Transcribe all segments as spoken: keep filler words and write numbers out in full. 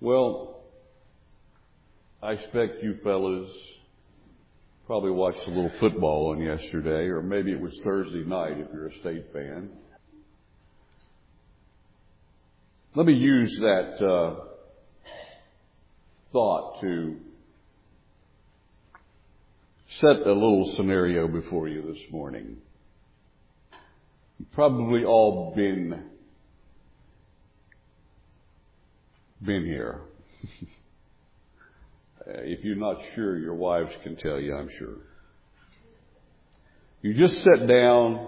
Well, I expect you fellas probably watched a little football on yesterday, or maybe it was Thursday night if you're a State fan. Let me use that uh, thought to set a little scenario before you this morning. You've probably all been been here. If you're not sure, your wives can tell you, I'm sure. You just sit down in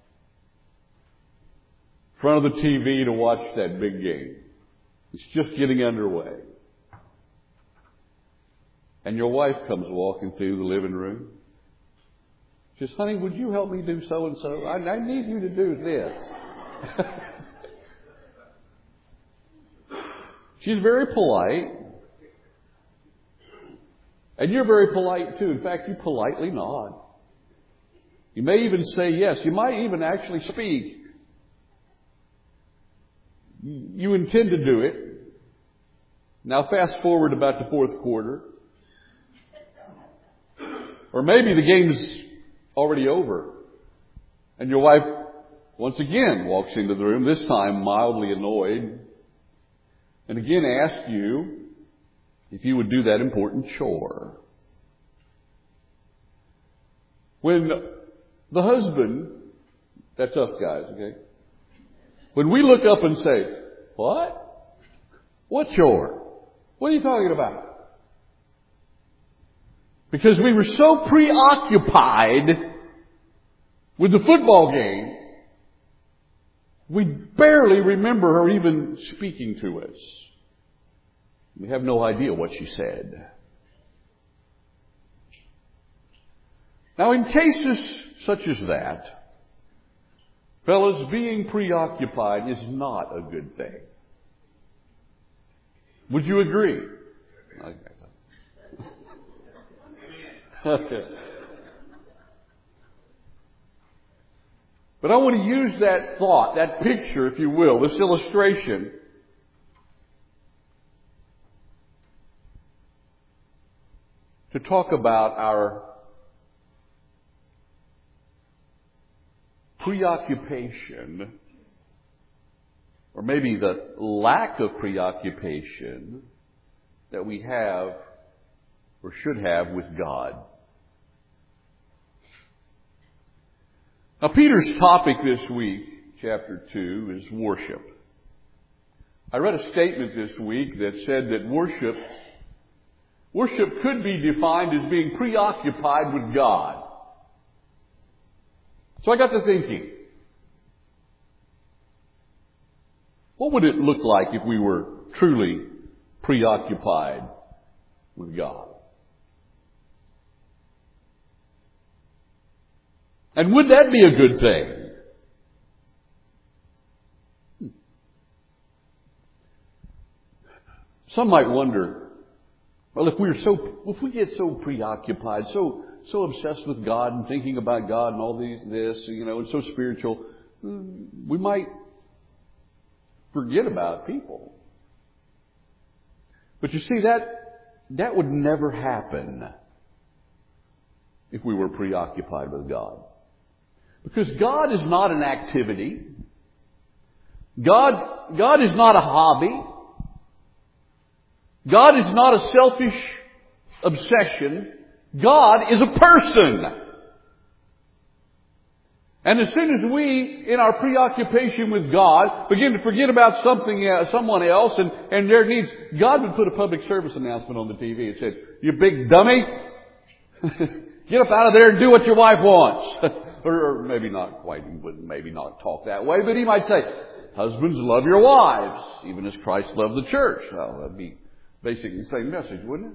front of the T V to watch that big game. It's just getting underway. And your wife comes walking through the living room. She says, honey, would you help me do so-and-so? I, I need you to do this. She's very polite. And you're very polite too. In fact, you politely nod. You may even say yes. You might even actually speak. You intend to do it. Now fast forward about the fourth quarter. Or maybe the game's already over. And your wife once again walks into the room, this time mildly annoyed. And again asks you if you would do that important chore. When the husband, that's us guys, okay? When we look up and say, what? What chore? What are you talking about? Because we were so preoccupied with the football game, we barely remember her even speaking to us. We have no idea what she said. Now, in cases such as that, fellas, being preoccupied is not a good thing. Would you agree? Okay. Okay. But I want to use that thought, that picture, if you will, this illustration, to talk about our preoccupation, or maybe the lack of preoccupation that we have or should have with God. Now, Peter's topic this week, chapter two, is worship. I read a statement this week that said that worship Worship could be defined as being preoccupied with God. So I got to thinking, what would it look like if we were truly preoccupied with God? And would that be a good thing? Some might wonder, well, if we're so, if we get so preoccupied, so so obsessed with God and thinking about God and all these this, you know, and so spiritual, we might forget about people. But you see, that that would never happen if we were preoccupied with God, because God is not an activity. God God is not a hobby. God is not a selfish obsession. God is a person. And as soon as we, in our preoccupation with God, begin to forget about something, uh, someone else, and, and their needs, God would put a public service announcement on the T V and said, "You big dummy, get up out of there and do what your wife wants." or, or maybe not quite, he wouldn't maybe not talk that way, but he might say, "Husbands, love your wives, even as Christ loved the church." Well, that'd be basically the same message, wouldn't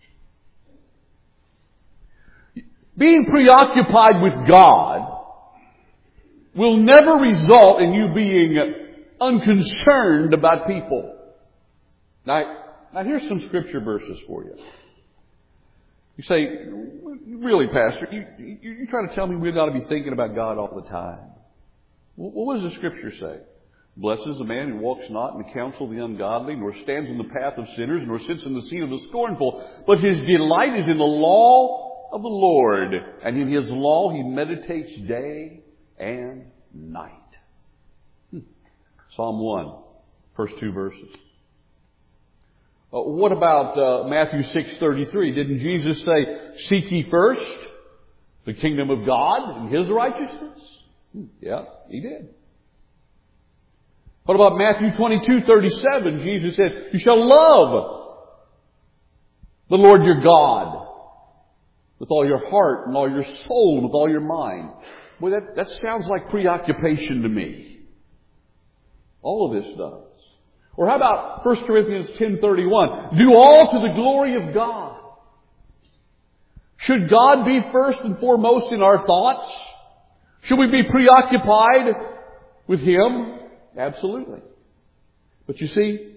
it? Being preoccupied with God will never result in you being unconcerned about people. Now, now here's some scripture verses for you. You say, really, Pastor, you, you, you're trying to tell me we've got to be thinking about God all the time. What does the scripture say? Blessed is the man who walks not in the counsel of the ungodly, nor stands in the path of sinners, nor sits in the seat of the scornful. But his delight is in the law of the Lord, and in his law he meditates day and night. Hmm. Psalm one, first two verses. Uh, what about uh, Matthew six thirty-three? Didn't Jesus say, "Seek ye first the kingdom of God and his righteousness"? Hmm. Yeah, he did. What about Matthew twenty-two thirty-seven? Jesus said, "You shall love the Lord your God with all your heart and all your soul and with all your mind." Boy, that, that sounds like preoccupation to me. All of this does. Or how about First Corinthians ten thirty-one? Do all to the glory of God. Should God be first and foremost in our thoughts? Should we be preoccupied with Him? Absolutely. But you see,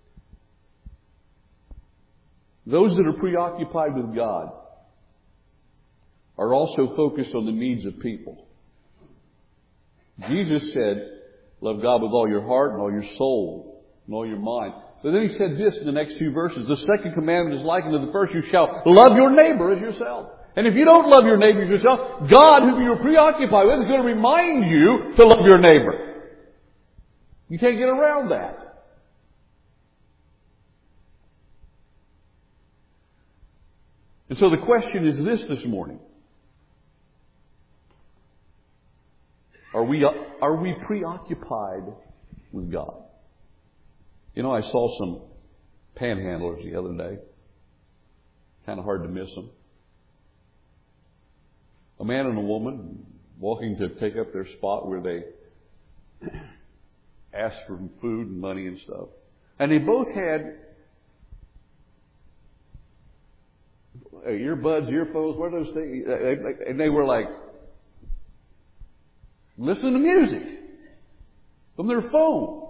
those that are preoccupied with God are also focused on the needs of people. Jesus said, "Love God with all your heart and all your soul and all your mind." But then he said this in the next two verses. The second commandment is likened to the first. You shall love your neighbor as yourself. And if you don't love your neighbor as yourself, God, whom you're preoccupied with, is going to remind you to love your neighbor. You can't get around that. And so the question is this this morning. Are we, are we preoccupied with God? You know, I saw some panhandlers the other day. Kind of hard to miss them. A man and a woman walking to take up their spot where they asked for food and money and stuff. And they both had earbuds, earphones, what are those things? And they were like, listening to music from their phone.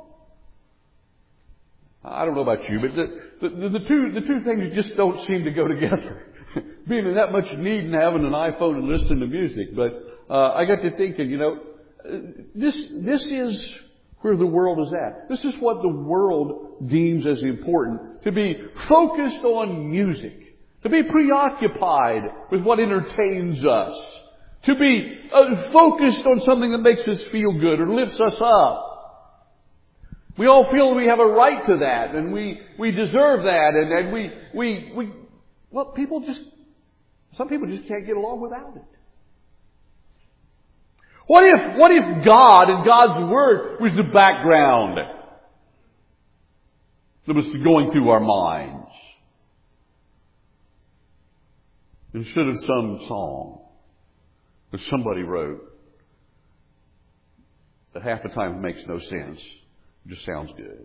I don't know about you, but the, the, the two the two things just don't seem to go together. Being in that much need and having an iPhone and listening to music. But uh, I got to thinking, you know, this this is where the world is at. This is what the world deems as important. To be focused on music. To be preoccupied with what entertains us. To be uh, focused on something that makes us feel good or lifts us up. We all feel we have a right to that, and we, we deserve that, and, and we, we, we, well, people just, some people just can't get along without it. What if, what if God and God's Word was the background that was going through our minds? Instead of some song that somebody wrote that half the time makes no sense. It just sounds good.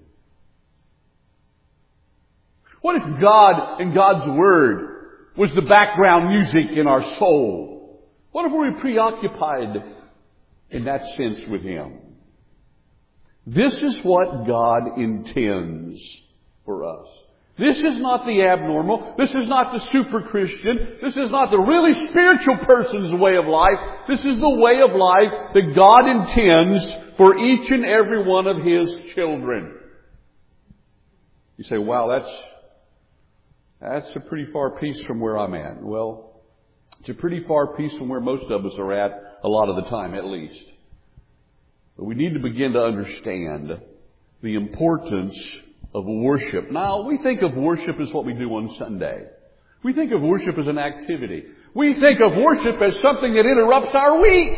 What if God and God's Word was the background music in our soul? What if we were preoccupied in that sense with Him? This is what God intends for us. This is not the abnormal. This is not the super Christian. This is not the really spiritual person's way of life. This is the way of life that God intends for each and every one of His children. You say, wow, that's, that's a pretty far piece from where I'm at. Well, it's a pretty far piece from where most of us are at a lot of the time, at least. But we need to begin to understand the importance of worship. Now, we think of worship as what we do on Sunday. We think of worship as an activity. We think of worship as something that interrupts our week.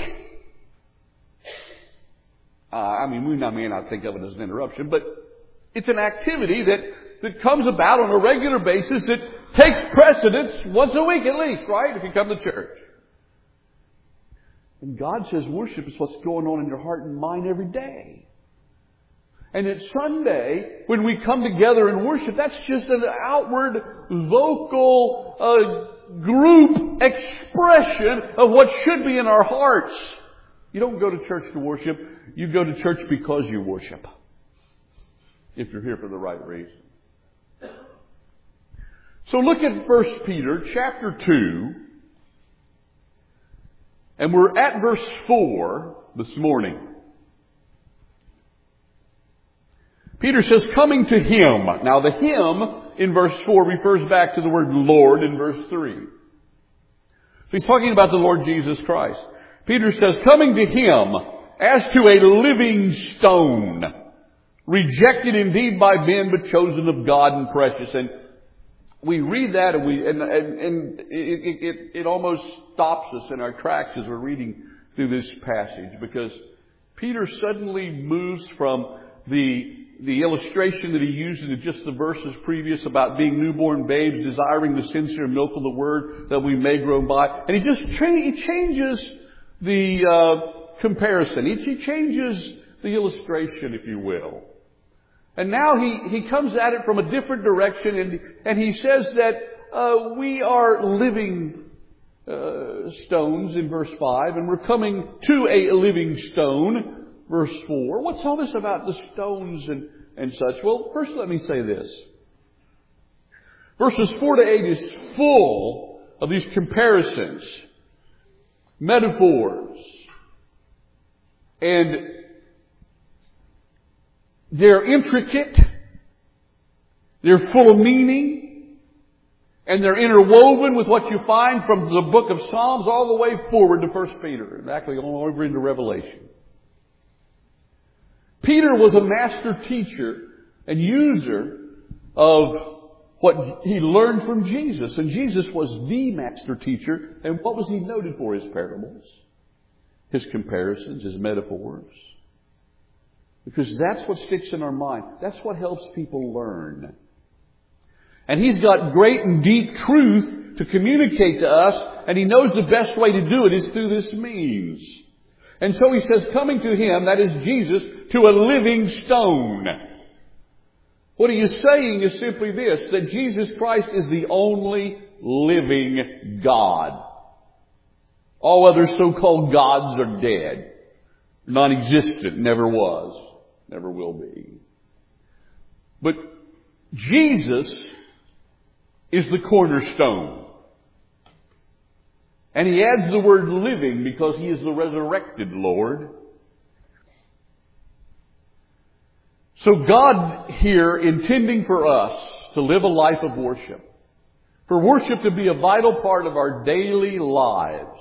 Uh, I mean, we may not think of it as an interruption, but it's an activity that, that comes about on a regular basis that takes precedence once a week at least, right? If you come to church. And God says worship is what's going on in your heart and mind every day. And it's Sunday, when we come together and worship, that's just an outward, vocal, uh, group expression of what should be in our hearts. You don't go to church to worship. You go to church because you worship. If you're here for the right reason. So look at First Peter chapter two. And we're at verse four this morning. Peter says, coming to Him. Now the Him in verse four refers back to the word Lord in verse three. So he's talking about the Lord Jesus Christ. Peter says, coming to Him as to a living stone, rejected indeed by men, but chosen of God and precious. And we read that and we, and, and, and it, it, it, it almost stops us in our tracks as we're reading through this passage, because Peter suddenly moves from the the illustration that he used in just the verses previous about being newborn babes, desiring the sincere milk of the Word that we may grow by. And he just cha- he changes the uh, comparison. He, he changes the illustration, if you will. And now he, he comes at it from a different direction, and, and he says that uh, we are living uh, stones in verse five, and we're coming to a living stone. Verse four. What's all this about the stones and, and such? Well, first let me say this. Verses four to eight is full of these comparisons, metaphors, and they're intricate, they're full of meaning, and they're interwoven with what you find from the book of Psalms all the way forward to First Peter, and actually all over into Revelation. Peter was a master teacher and user of what he learned from Jesus. And Jesus was the master teacher. And what was he noted for? His parables, his comparisons, his metaphors. Because that's what sticks in our mind. That's what helps people learn. And he's got great and deep truth to communicate to us. And he knows the best way to do it is through this means. And so he says, coming to Him, that is Jesus, to a living stone. What he is saying is simply this, that Jesus Christ is the only living God. All other so-called gods are dead, non-existent, never was, never will be. But Jesus is the cornerstone. And he adds the word living because He is the resurrected Lord. So God here intending for us to live a life of worship, for worship to be a vital part of our daily lives,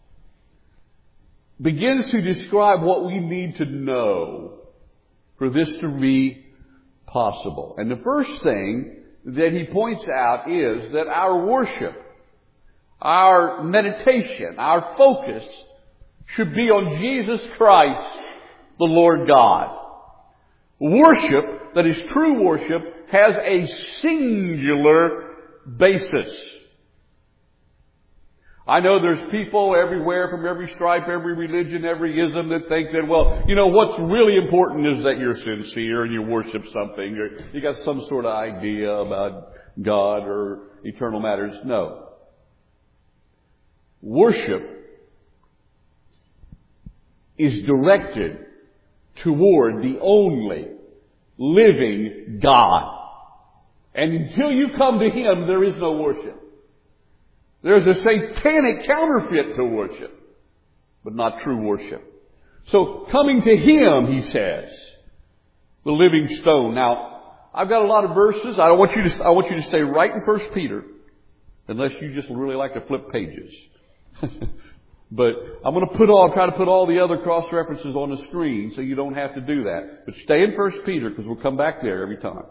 begins to describe what we need to know for this to be possible. And the first thing that he points out is that our worship, our meditation, our focus should be on Jesus Christ, the Lord God. Worship, that is true worship, has a singular basis. I know there's people everywhere from every stripe, every religion, every ism that think that, well, you know, what's really important is that you're sincere and you worship something, or you got some sort of idea about God or eternal matters. No. Worship is directed toward the only living God. And until you come to Him, there is no worship. There's a satanic counterfeit to worship, but not true worship. So coming to Him, he says, the living stone. Now, I've got a lot of verses. I don't want you to, I want you to stay right in First Peter, unless you just really like to flip pages. But I'm going to put all, try to put all the other cross references on the screen so you don't have to do that. But stay in First Peter because we'll come back there every time.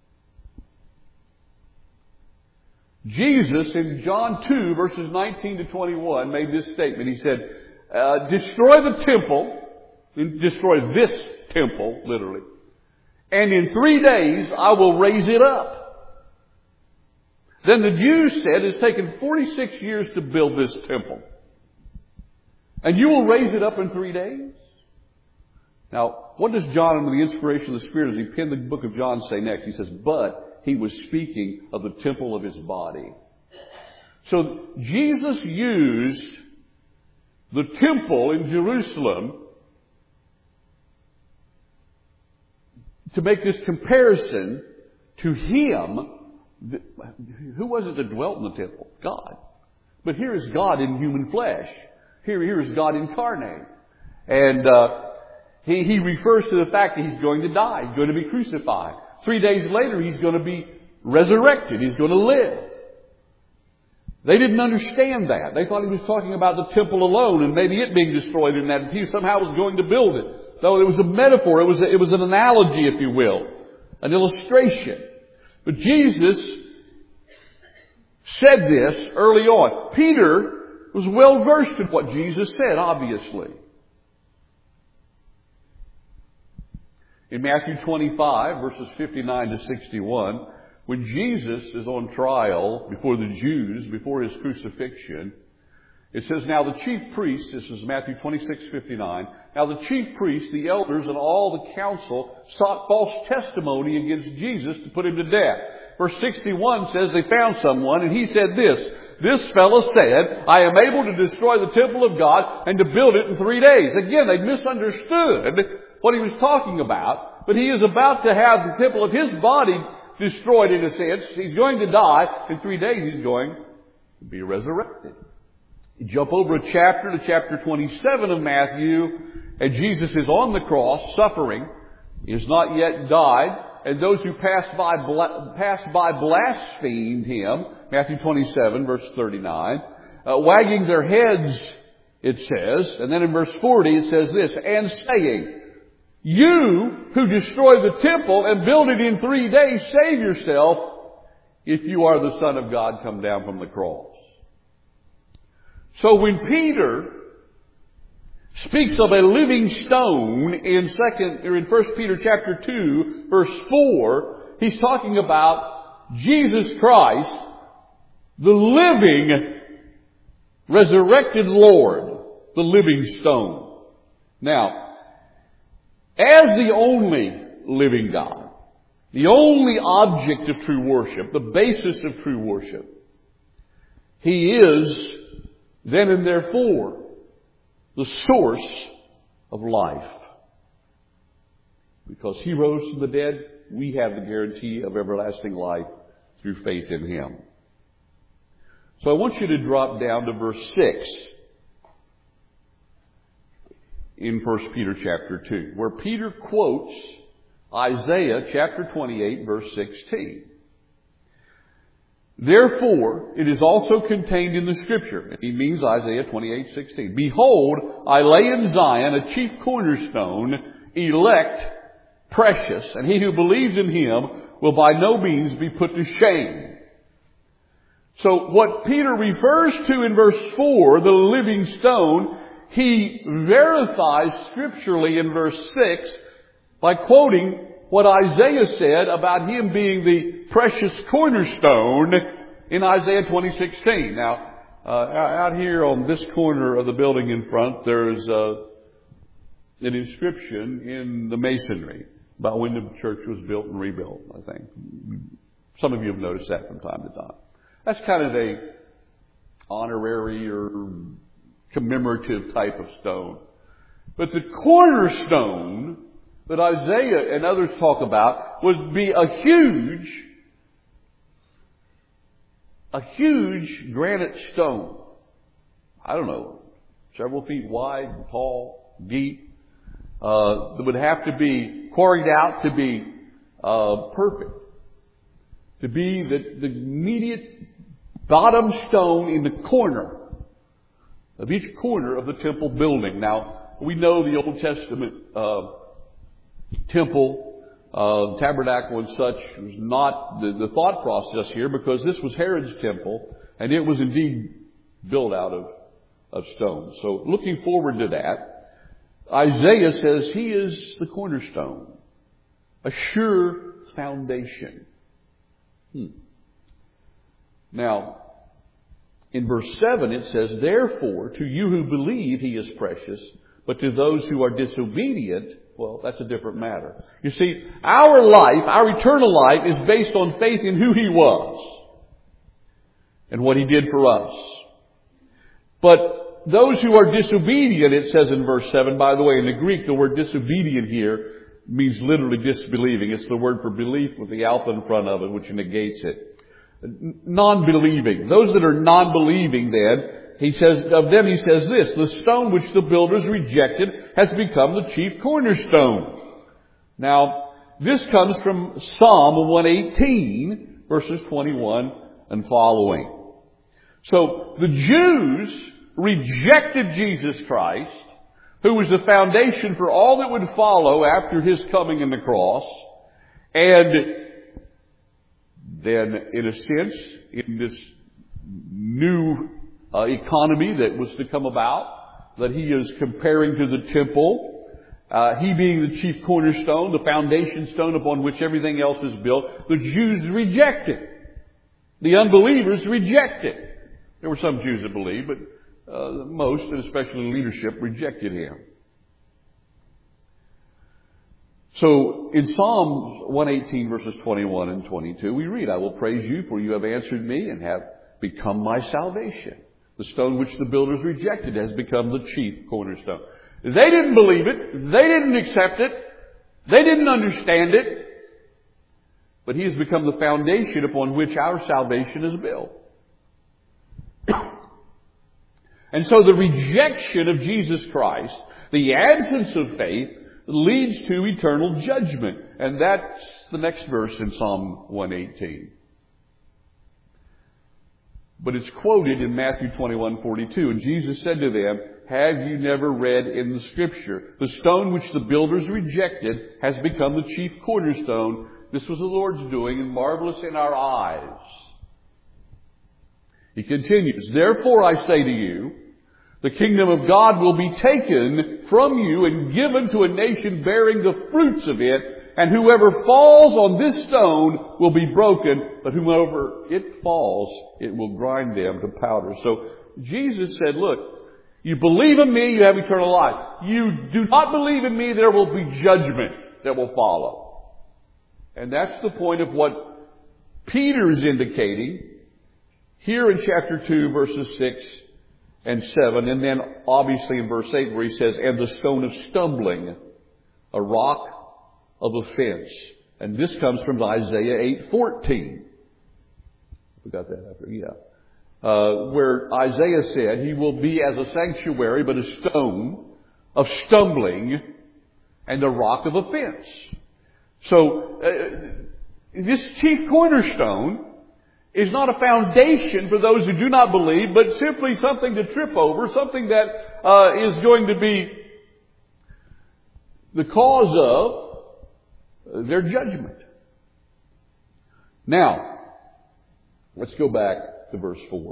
Jesus in John two verses nineteen to twenty-one made this statement. He said, uh, destroy the temple, destroy this temple, literally, and in three days I will raise it up. Then the Jews said, it's taken forty-six years to build this temple, and you will raise it up in three days? Now, what does John, under the inspiration of the Spirit, as he penned the book of John, say next? He says, but he was speaking of the temple of his body. So Jesus used the temple in Jerusalem to make this comparison to Him. Who was it that dwelt in the temple? God. But here is God in human flesh. Here, here is God incarnate. And uh, he, he refers to the fact that he's going to die. He's going to be crucified. Three days later, he's going to be resurrected. He's going to live. They didn't understand that. They thought he was talking about the temple alone and maybe it being destroyed and that he somehow was going to build it. Though it was a metaphor. It was, a, it was an analogy, if you will. An illustration. But Jesus said this early on. Peter was well versed in what Jesus said, obviously. In Matthew twenty-five, verses fifty-nine to sixty-one, when Jesus is on trial before the Jews, before his crucifixion, it says, now the chief priests, this is Matthew twenty-six fifty-nine, now the chief priests, the elders, and all the council sought false testimony against Jesus to put him to death. Verse sixty-one says they found someone, and he said this, this fellow said, I am able to destroy the temple of God and to build it in three days. Again, they misunderstood what he was talking about, but he is about to have the temple of his body destroyed in a sense. He's going to die. In three days he's going to be resurrected. You jump over a chapter to chapter twenty-seven of Matthew, and Jesus is on the cross, suffering. He has not yet died, and those who passed by, passed by blasphemed him. Matthew twenty-seven, verse thirty-nine. Uh, wagging their heads, it says. And then in verse forty it says this, and saying, you who destroy the temple and build it in three days, save yourself. If you are the Son of God, come down from the cross. So when Peter speaks of a living stone in second or in First Peter chapter two, verse four, he's talking about Jesus Christ, the living, resurrected Lord, the living stone. Now, as the only living God, the only object of true worship, the basis of true worship, he is then and therefore the source of life. Because he rose from the dead, we have the guarantee of everlasting life through faith in him. So I want you to drop down to verse six. In First Peter chapter two, where Peter quotes Isaiah chapter twenty-eight, verse sixteen. Therefore, it is also contained in the Scripture. He means Isaiah twenty-eight, sixteen. Behold, I lay in Zion a chief cornerstone, elect, precious, and he who believes in him will by no means be put to shame. So what Peter refers to in verse four, the living stone, he verifies scripturally in verse six by quoting what Isaiah said about him being the precious cornerstone in Isaiah twenty sixteen. Now, uh, out here on this corner of the building in front, there's uh, an inscription in the masonry about when the church was built and rebuilt, I think. Some of you have noticed that from time to time. That's kind of a honorary or commemorative type of stone. But the cornerstone that Isaiah and others talk about would be a huge, a huge granite stone. I don't know, several feet wide, tall, deep. Uh, that would have to be quarried out to be uh, perfect. To be the, the immediate bottom stone in the corner of each corner of the temple building. Now, we know the Old Testament uh, temple, uh, tabernacle and such was not the, the thought process here, because this was Herod's temple, and it was indeed built out of, of stone. So looking forward to that, Isaiah says he is the cornerstone, a sure foundation. Hmm. Now, in verse seven it says, therefore, to you who believe he is precious, but to those who are disobedient, well, that's a different matter. You see, our life, our eternal life, is based on faith in who he was and what he did for us. But those who are disobedient, it says in verse seven, by the way, in the Greek, the word disobedient here means literally disbelieving. It's the word for belief with the alpha in front of it, which negates it. Non-believing. Those that are non-believing then, he says, of them he says this, the stone which the builders rejected has become the chief cornerstone. Now, this comes from Psalm one eighteen, verses twenty-one and following. So, the Jews rejected Jesus Christ, who was the foundation for all that would follow after His coming in the cross. And then, in a sense, in this new uh, economy that was to come about, that He is comparing to the temple, uh, He being the chief cornerstone, the foundation stone upon which everything else is built, the Jews rejected. The unbelievers rejected. There were some Jews that believed, but Uh, most, and especially leadership, rejected Him. So, in Psalm one eighteen, verses twenty-one and twenty-two, we read, I will praise you, for you have answered me and have become my salvation. The stone which the builders rejected has become the chief cornerstone. They didn't believe it. They didn't accept it. They didn't understand it. But He has become the foundation upon which our salvation is built. And so the rejection of Jesus Christ, the absence of faith, leads to eternal judgment. And that's the next verse in Psalm one eighteen. But it's quoted in Matthew twenty-one forty-two. And Jesus said to them, have you never read in the Scripture, the stone which the builders rejected has become the chief cornerstone. This was the Lord's doing, and marvelous in our eyes. He continues, therefore I say to you, the kingdom of God will be taken from you and given to a nation bearing the fruits of it, and whoever falls on this stone will be broken, but whomever it falls, it will grind them to powder. So Jesus said, look, you believe in me, you have eternal life. You do not believe in me, there will be judgment that will follow. And that's the point of what Peter is indicating here in chapter two, verses six and seven, and then obviously in verse eight where he says, and the stone of stumbling, a rock of offense. And this comes from Isaiah eight fourteen. We got that after, yeah. Uh, where Isaiah said, he will be as a sanctuary, but a stone of stumbling and a rock of offense. So, uh, this chief cornerstone is not a foundation for those who do not believe, but simply something to trip over, something that uh, is going to be the cause of their judgment. Now, let's go back to verse four.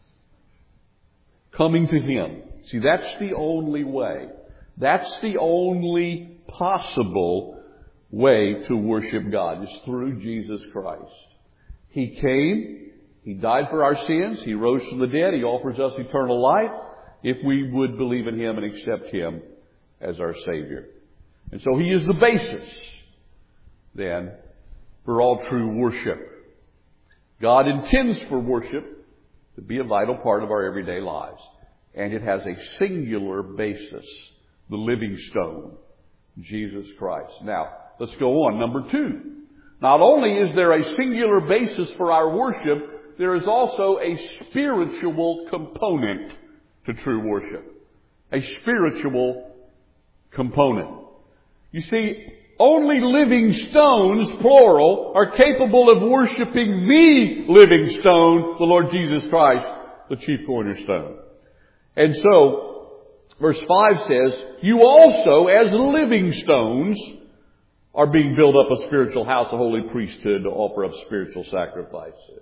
Coming to Him. See, that's the only way. That's the only possible way to worship God, is through Jesus Christ. He came, He died for our sins, He rose from the dead, He offers us eternal life if we would believe in Him and accept Him as our Savior. And so He is the basis, then, for all true worship. God intends for worship to be a vital part of our everyday lives. And it has a singular basis, the living stone, Jesus Christ. Now, let's go on. Number two. Not only is there a singular basis for our worship, there is also a spiritual component to true worship. A spiritual component. You see, only living stones, plural, are capable of worshiping the living stone, the Lord Jesus Christ, the chief cornerstone. And so, verse five says, you also, as living stones, are being built up a spiritual house, a holy priesthood, to offer up spiritual sacrifices.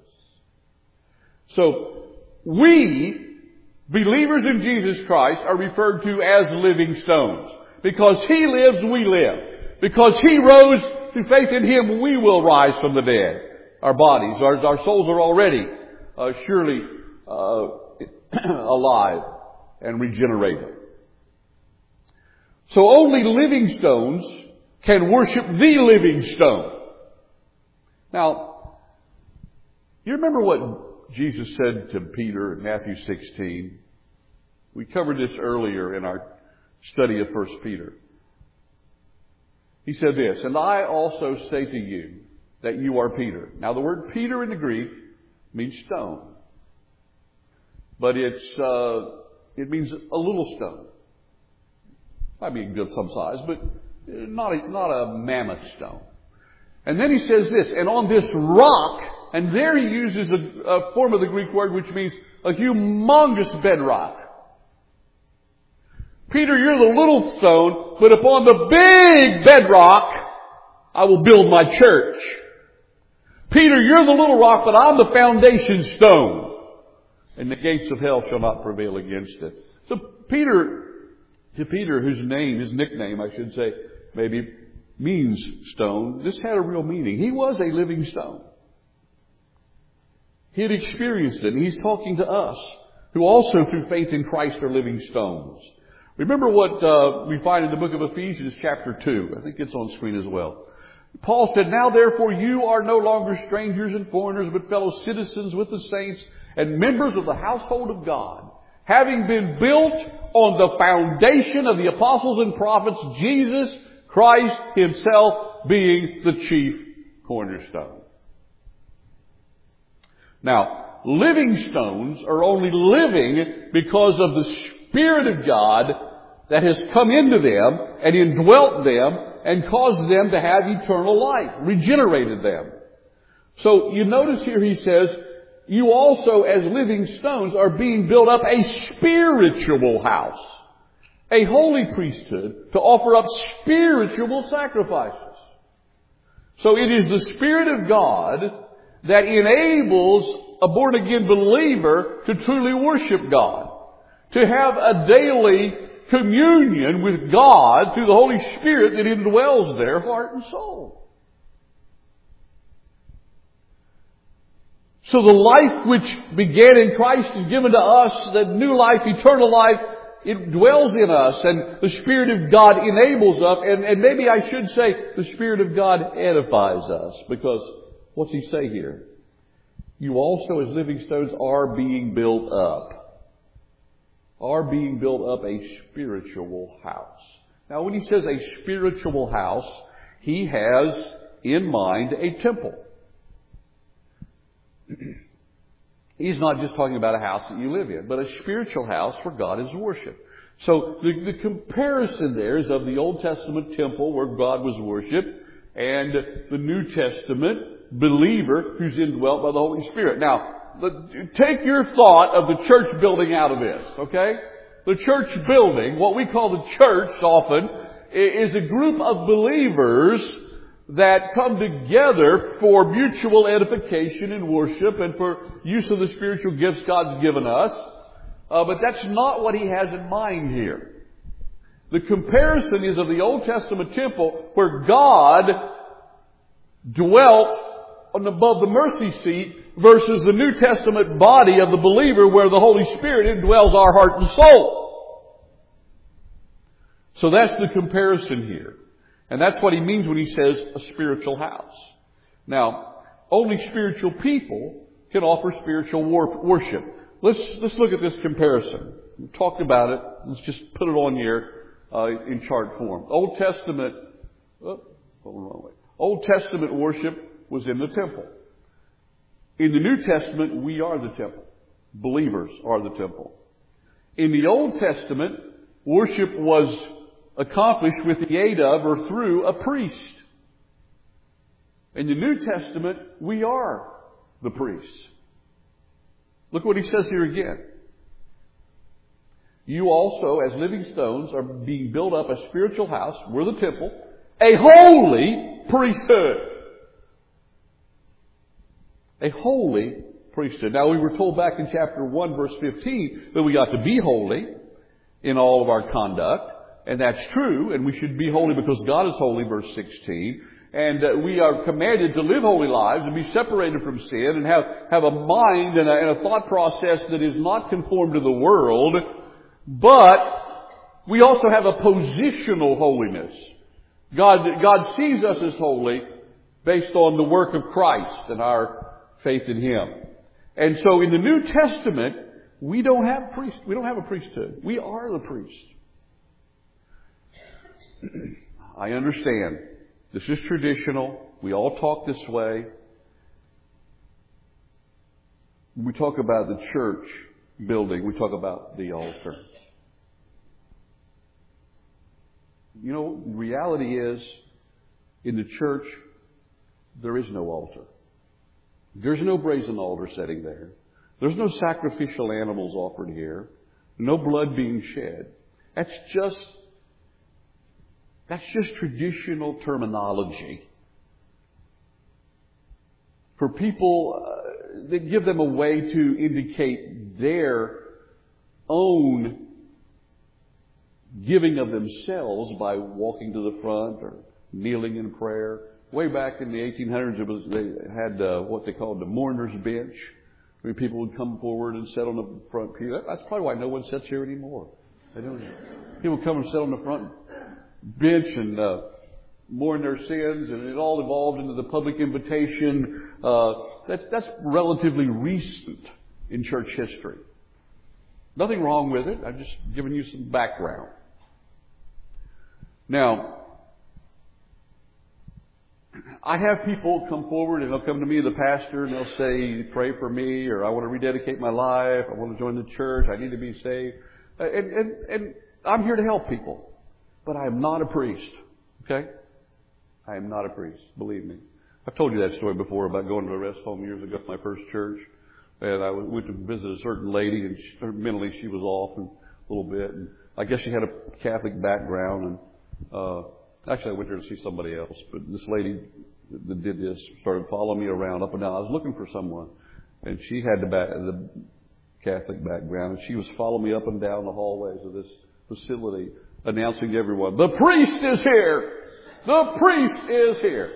So, we, believers in Jesus Christ, are referred to as living stones. Because He lives, we live. Because He rose, through faith in Him, we will rise from the dead. Our bodies, our, our souls are already uh, surely uh, alive and regenerated. So only living stones can worship the living stone. Now, you remember what Jesus said to Peter in Matthew sixteen? We covered this earlier in our study of First Peter. He said this, and I also say to you that you are Peter. Now the word Peter in the Greek means stone. but it's uh, it means a little stone. Might be good some size, but not a, not a mammoth stone. And then he says this, and on this rock, and there he uses a, a form of the Greek word which means a humongous bedrock. Peter, you're the little stone, but upon the big bedrock, I will build my church. Peter, you're the little rock, but I'm the foundation stone. And the gates of hell shall not prevail against it. So Peter, to Peter, whose name, his nickname, I should say, maybe means stone, this had a real meaning. He was a living stone. He had experienced it, and he's talking to us, who also through faith in Christ are living stones. Remember what uh, we find in the book of Ephesians chapter two. I think it's on screen as well. Paul said, now therefore you are no longer strangers and foreigners, but fellow citizens with the saints and members of the household of God, having been built on the foundation of the apostles and prophets, Jesus Christ himself being the chief cornerstone. Now, living stones are only living because of the Spirit of God that has come into them and indwelt them and caused them to have eternal life, regenerated them. So you notice here he says, you also as living stones are being built up a spiritual house, a holy priesthood to offer up spiritual sacrifices. So it is the Spirit of God that enables a born-again believer to truly worship God, to have a daily communion with God through the Holy Spirit that indwells their heart and soul. So the life which began in Christ is given to us, that new life, eternal life, it dwells in us, and the Spirit of God enables us, and, and maybe I should say the Spirit of God edifies us, because what's he say here? You also as living stones are being built up. Are being built up a spiritual house. Now when he says a spiritual house, he has in mind a temple. He's not just talking about a house that you live in, but a spiritual house where God is worshipped. So the, the comparison there is of the Old Testament temple where God was worshipped and the New Testament believer who's indwelt by the Holy Spirit. Now, take your thought of the church building out of this, okay? The church building, what we call the church often, is a group of believers that come together for mutual edification and worship and for use of the spiritual gifts God's given us. Uh, but that's not what he has in mind here. The comparison is of the Old Testament temple where God dwelt on above the mercy seat versus the New Testament body of the believer where the Holy Spirit indwells our heart and soul. So that's the comparison here. And that's what he means when he says a spiritual house. Now, only spiritual people can offer spiritual worship. Let's, let's look at this comparison. We talked about it. Let's just put it on here uh, in chart form. Old Testament, oh, hold on, wrong way. Old Testament worship was in the temple. In the New Testament, we are the temple. Believers are the temple. In the Old Testament, worship was accomplished with the aid of or through a priest. In the New Testament, we are the priests. Look what he says here again. You also, as living stones, are being built up a spiritual house. We're the temple. A holy priesthood. A holy priesthood. Now we were told back in chapter one verse fifteen that we got to be holy in all of our conduct. And that's true. And we should be holy because God is holy, verse sixteen. And uh, we are commanded to live holy lives and be separated from sin and have, have a mind and a, and a thought process that is not conformed to the world. But we also have a positional holiness. God, God sees us as holy based on the work of Christ and our faith in Him. And so in the New Testament, we don't have priest, we don't have a priesthood. We are the priest. I understand. This is traditional. We all talk this way. When we talk about the church, building, we talk about the altar. You know, the reality is, in the church, there is no altar. There's no brazen altar sitting there. There's no sacrificial animals offered here. No blood being shed. That's just, that's just traditional terminology for people uh, that give them a way to indicate their own giving of themselves by walking to the front or kneeling in prayer. Way back in the eighteen hundreds, it was, they had uh, what they called the mourner's bench. I mean, people would come forward and sit on the front pew. That's probably why no one sits here anymore. They don't. People come and sit on the front bench and uh, mourn their sins, and it all evolved into the public invitation. Uh, that's that's relatively recent in church history. Nothing wrong with it. I'm just giving you some background. Now, I have people come forward and they'll come to me, the pastor, and they'll say, pray for me, or I want to rededicate my life, I want to join the church, I need to be saved. And, and, and I'm here to help people. But I am not a priest. Okay? I am not a priest. Believe me. I've told you that story before about going to a rest home years ago at my first church. And I went to visit a certain lady, and she, mentally she was off a little bit. And I guess she had a Catholic background. And uh actually, I went there to see somebody else. But this lady that did this started following me around up and down. I was looking for someone, and she had the, back, the Catholic background, and she was following me up and down the hallways of this facility, announcing to everyone, "The priest is here! The priest is here!"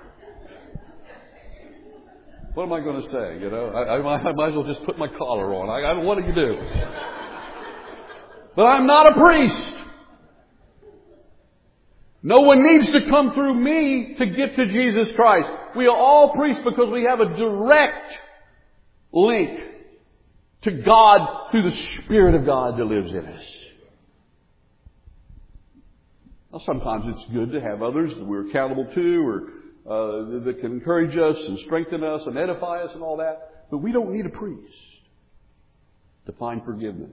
What am I going to say? You know, I, I, might, I might as well just put my collar on. I, I don't what do you do? But I'm not a priest. No one needs to come through me to get to Jesus Christ. We are all priests because we have a direct link to God through the Spirit of God that lives in us. Now, sometimes it's good to have others that we're accountable to, or uh, that can encourage us and strengthen us and edify us and all that. But we don't need a priest to find forgiveness.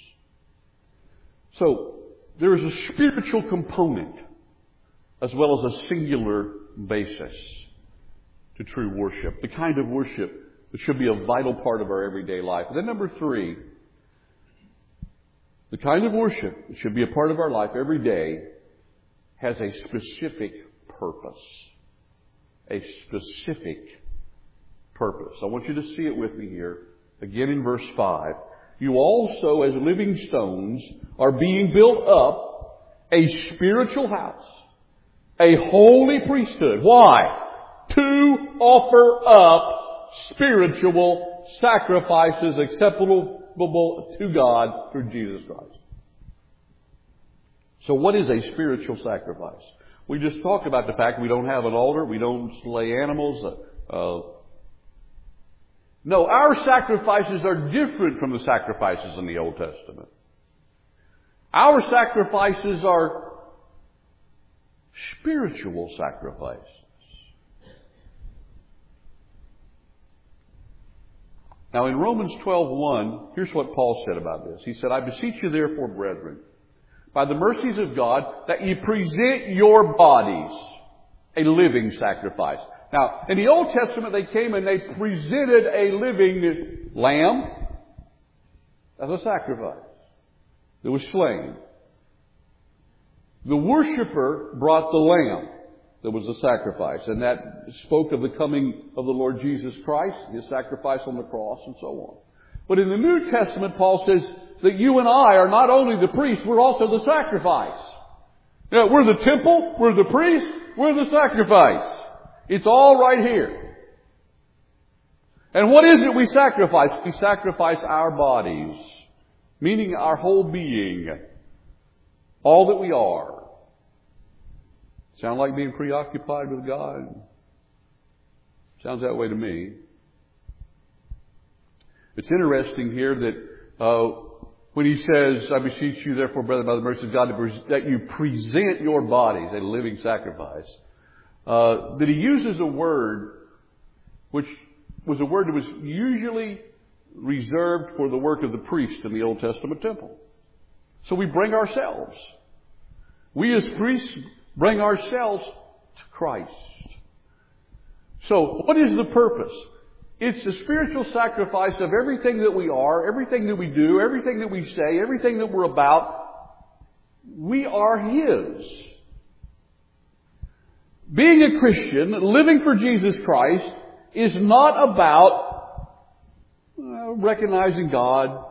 So, there is a spiritual component as well as a singular basis to true worship. The kind of worship that should be a vital part of our everyday life. And then number three, the kind of worship that should be a part of our life every day has a specific purpose. A specific purpose. I want you to see it with me here. Again in verse five. You also, as living stones, are being built up a spiritual house, a holy priesthood. Why? To offer up spiritual sacrifices acceptable to God through Jesus Christ. So what is a spiritual sacrifice? We just talked about the fact we don't have an altar, we don't slay animals. Uh, uh, no, our sacrifices are different from the sacrifices in the Old Testament. Our sacrifices are spiritual sacrifices. Now in Romans twelve one, here's what Paul said about this. He said, I beseech you therefore, brethren, by the mercies of God, that ye present your bodies a living sacrifice. Now, in the Old Testament, they came and they presented a living lamb as a sacrifice that was slain. The worshiper brought the lamb that was a sacrifice, and that spoke of the coming of the Lord Jesus Christ, His sacrifice on the cross, and so on. But in the New Testament, Paul says that you and I are not only the priest, we're also the sacrifice. You know, we're the temple, we're the priest, we're the sacrifice. It's all right here. And what is it we sacrifice? We sacrifice our bodies, meaning our whole being, all that we are. Sound like being preoccupied with God? Sounds that way to me. It's interesting here that uh, when he says, I beseech you therefore, brethren, by the mercy of God, that you present your bodies a living sacrifice, uh, that he uses a word which was a word that was usually reserved for the work of the priest in the Old Testament temple. So we bring ourselves. We as priests bring ourselves to Christ. So what is the purpose? It's the spiritual sacrifice of everything that we are, everything that we do, everything that we say, everything that we're about. We are His. Being a Christian, living for Jesus Christ, is not about uh, recognizing God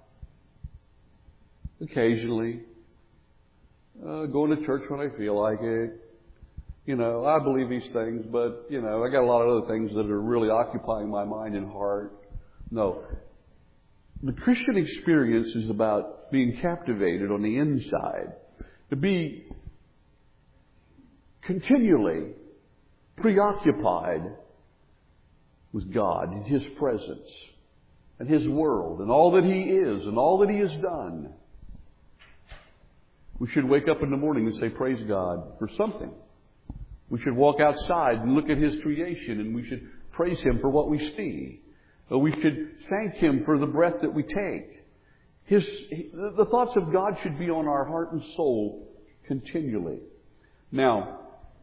occasionally, uh, going to church when I feel like it. You know, I believe these things, but, you know, I got a lot of other things that are really occupying my mind and heart. No. The Christian experience is about being captivated on the inside, to be continually preoccupied with God and His presence and His world and all that He is and all that He has done. We should wake up in the morning and say, praise God for something. We should walk outside and look at His creation, and we should praise Him for what we see. Or we should thank Him for the breath that we take. His, the thoughts of God should be on our heart and soul continually. Now,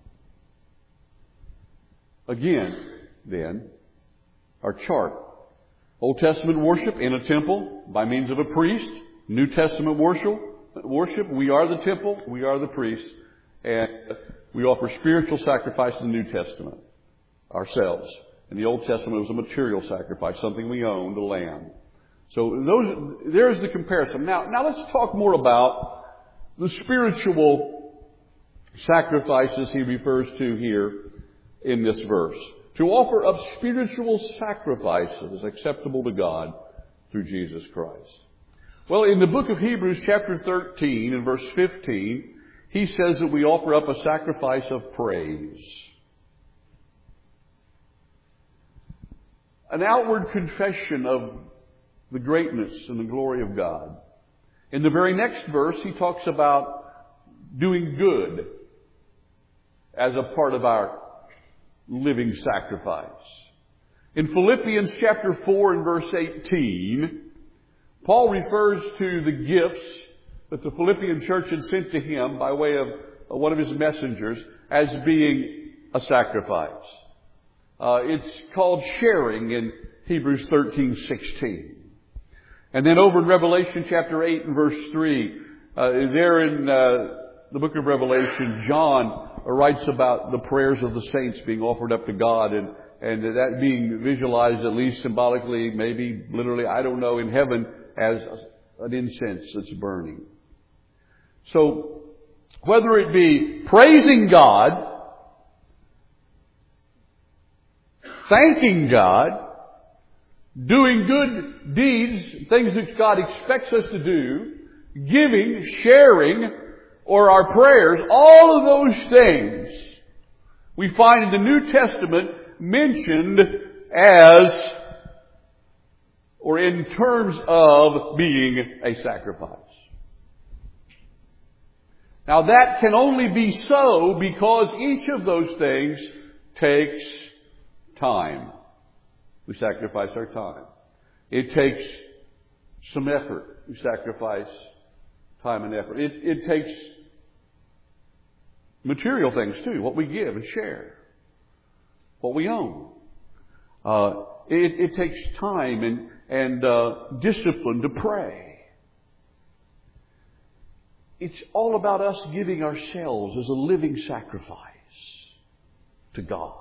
again, then, our chart. Old Testament worship in a temple by means of a priest. New Testament worship, worship, we are the temple, we are the priest. And we offer spiritual sacrifice in the New Testament ourselves. In the Old Testament, it was a material sacrifice, something we owned, a lamb. So those, there's the comparison. Now, now let's talk more about the spiritual sacrifices he refers to here in this verse. To offer up spiritual sacrifices acceptable to God through Jesus Christ. Well, in the book of Hebrews, chapter thirteen, and verse fifteen, he says that we offer up a sacrifice of praise. An outward confession of the greatness and the glory of God. In the very next verse, he talks about doing good as a part of our living sacrifice. In Philippians chapter four and verse eighteen, Paul refers to the gifts that the Philippian church had sent to him by way of one of his messengers as being a sacrifice. Uh, it's called sharing in Hebrews thirteen sixteen. And then over in Revelation chapter eight and verse three, uh, there in uh, the book of Revelation, John writes about the prayers of the saints being offered up to God, and, and that being visualized at least symbolically, maybe literally, I don't know, in heaven as an incense that's burning. So, whether it be praising God, thanking God, doing good deeds, things that God expects us to do, giving, sharing, or our prayers, all of those things we find in the New Testament mentioned as, or in terms of being a sacrifice. Now that can only be so because each of those things takes time. We sacrifice our time. It takes some effort. We sacrifice time and effort. It, it takes material things too, what we give and share, what we own. Uh, it, it takes time and, and uh, discipline to pray. It's all about us giving ourselves as a living sacrifice to God.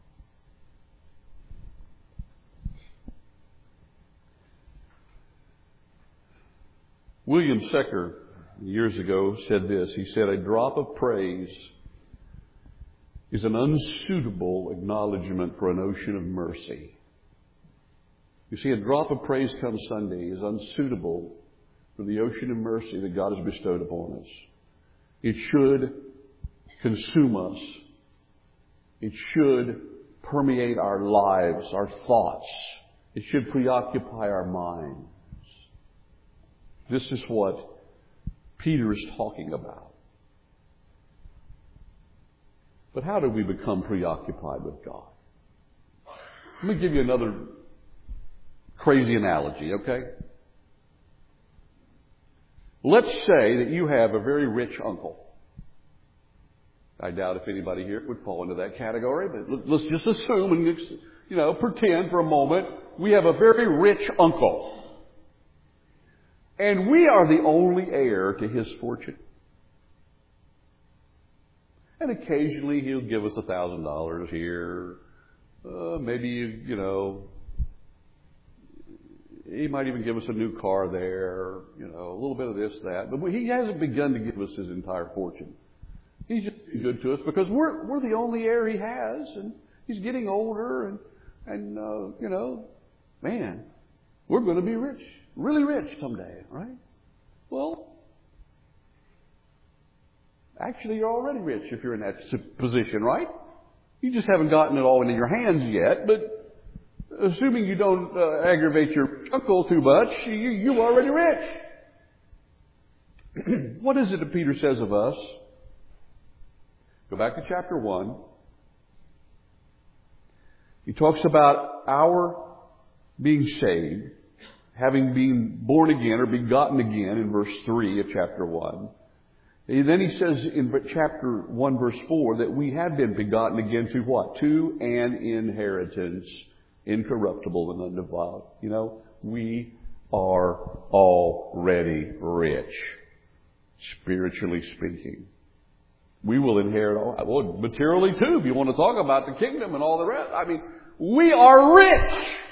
William Secker, years ago, said this. He said, "A drop of praise is an unsuitable acknowledgement for an ocean of mercy." You see, a drop of praise come Sunday is unsuitable for the ocean of mercy that God has bestowed upon us. It should consume us. It should permeate our lives, our thoughts. It should preoccupy our minds. This is what Peter is talking about. But how do we become preoccupied with God? Let me give you another crazy analogy, okay? Let's say that you have a very rich uncle. I doubt if anybody here would fall into that category, but let's just assume and, you know, pretend for a moment we have a very rich uncle. And we are the only heir to his fortune. And occasionally he'll give us a thousand dollars here. Uh, maybe, you know, he might even give us a new car there, you know, a little bit of this, that. But he hasn't begun to give us his entire fortune. He's just been good to us because we're we're the only heir he has, and he's getting older, and and uh, you know, man, we're going to be rich, really rich someday, right? Well, actually, you're already rich if you're in that position, right? You just haven't gotten it all into your hands yet, but assuming you don't uh, aggravate your uncle too much, you, you're already rich. What is it that Peter says of us? Go back to chapter one. He talks about our being saved, having been born again or begotten again in verse three of chapter one. And then he says in chapter one, verse four, that we have been begotten again to what? To an inheritance, incorruptible and undefiled. You know, we are already rich, spiritually speaking. We will inherit all, well, materially too, if you want to talk about the kingdom and all the rest. I mean, we are rich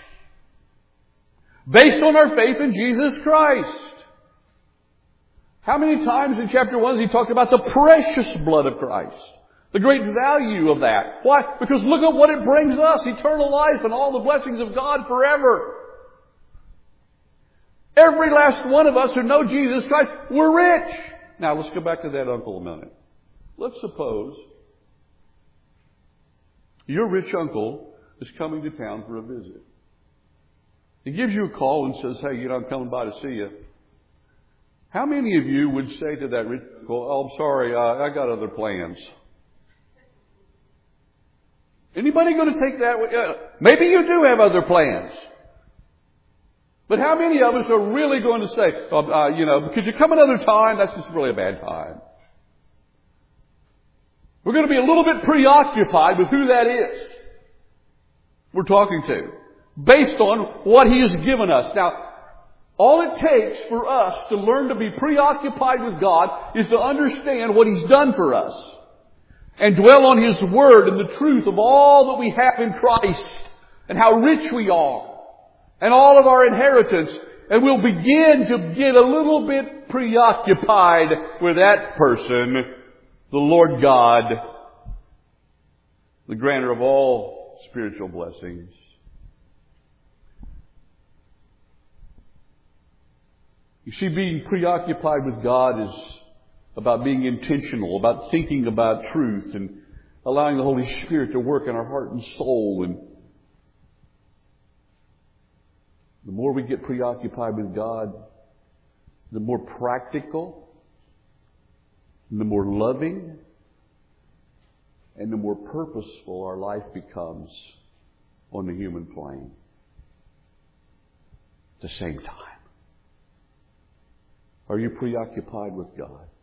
based on our faith in Jesus Christ. How many times in chapter one has he talked about the precious blood of Christ? The great value of that. Why? Because look at what it brings us. Eternal life and all the blessings of God forever. Every last one of us who know Jesus Christ, we're rich. Now let's go back to that uncle a minute. Let's suppose your rich uncle is coming to town for a visit. He gives you a call and says, hey, you know, I'm coming by to see you. How many of you would say to that rich uncle, oh, I'm sorry, uh, I got other plans? Anybody going to take that? Uh, maybe you do have other plans. But how many of us are really going to say, oh, uh, you know, could you come another time? That's just really a bad time. We're going to be a little bit preoccupied with who that is we're talking to, based on what he has given us. Now, all it takes for us to learn to be preoccupied with God is to understand what he's done for us and dwell on his word and the truth of all that we have in Christ and how rich we are and all of our inheritance. And we'll begin to get a little bit preoccupied with that person, the Lord God, the granter of all spiritual blessings. You see, being preoccupied with God is about being intentional, about thinking about truth and allowing the Holy Spirit to work in our heart and soul. And the more we get preoccupied with God, the more practical, the more loving, and the more purposeful our life becomes on the human plane at the same time. Are you preoccupied with God?